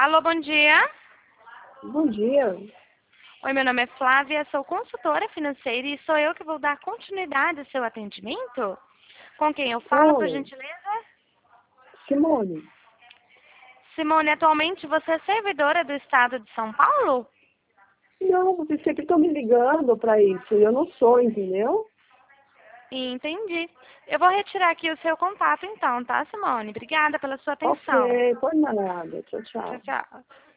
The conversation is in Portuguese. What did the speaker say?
Alô, bom dia. Bom dia. Oi, meu nome é Flávia, sou consultora financeira e sou eu que vou dar continuidade ao seu atendimento. Com quem eu falo, por Oi, gentileza? Simone. Simone, atualmente você é servidora do Estado de São Paulo? Não, vocês sempre estão me ligando para isso e eu não sou, entendeu? Entendi. Eu vou retirar aqui o seu contato então, tá, Simone? Obrigada pela sua Ok, atenção. por nada. Tchau, Tchau, tchau. tchau.